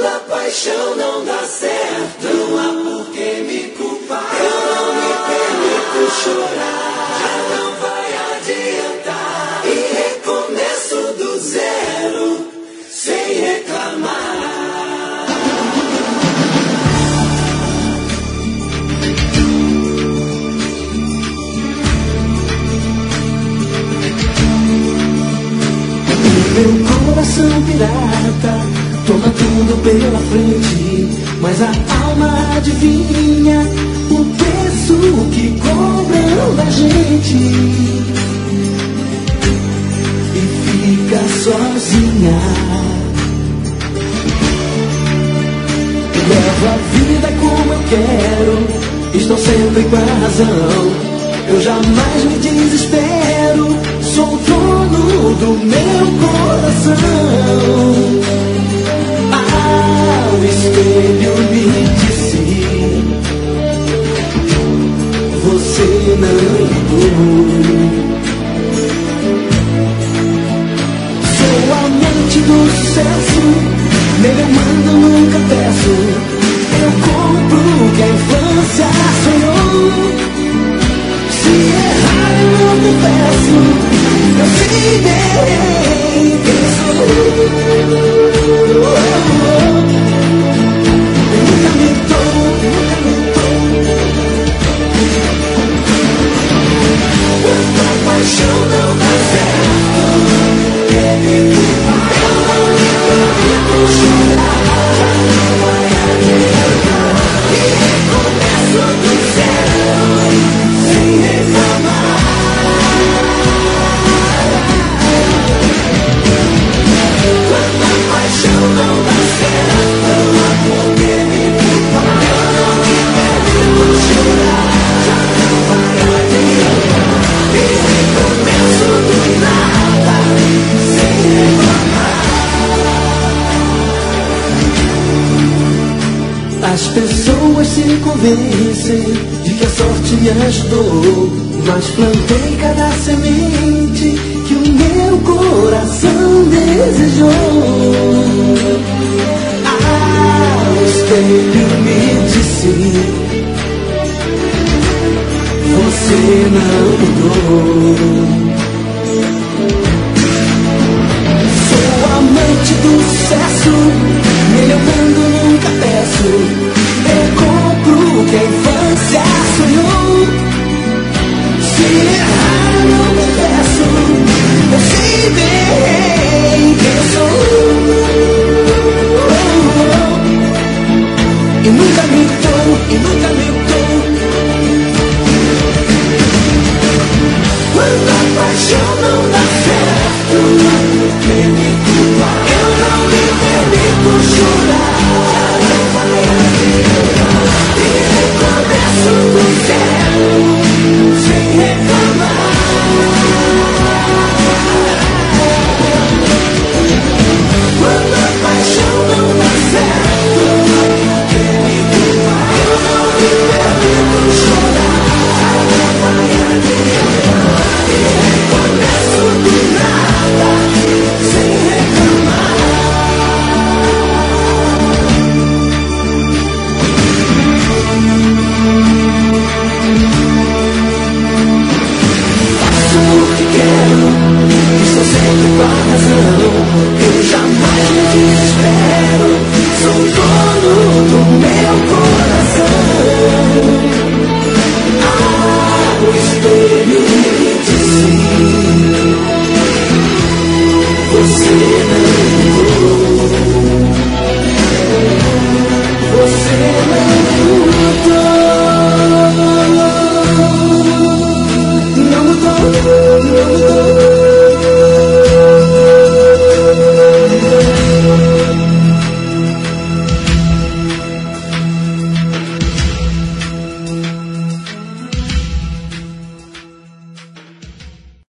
Quando a paixão não dá certo, não há por que me culpar. Eu não me permito chorar, já não vai adiantar. E recomeço do zero, sem reclamar. Meu coração pirata toma tudo pela frente, mas a alma adivinha o preço que cobram da gente e fica sozinha. Levo a vida como eu quero, estou sempre com a razão. Eu jamais me desespero, sou o dono do meu coração. O espelho me disse: você não mudou. Sou amante do sucesso, nele eu mando, nunca peço. Eu compro o que a infância sonhou. Se errar eu não confesso, eu sei bem quem sou. Quando a paixão não dá certo, quer me culpar. Eu não me permito chorar, já não vai adiantar. E recomeço do zero, sem reclamar. Quando a paixão não dá certo, não há por que me culpar. Eu não me permito chorar, já não vai adiantar. E recomeço do nada, sem reclamar. As pessoas se convencem de que a sorte me ajudou, mas plantei cada semente que o meu coração desejou. O espelho me disse: você não mudou. Sou amante do sucesso, nele eu mando, nunca peço.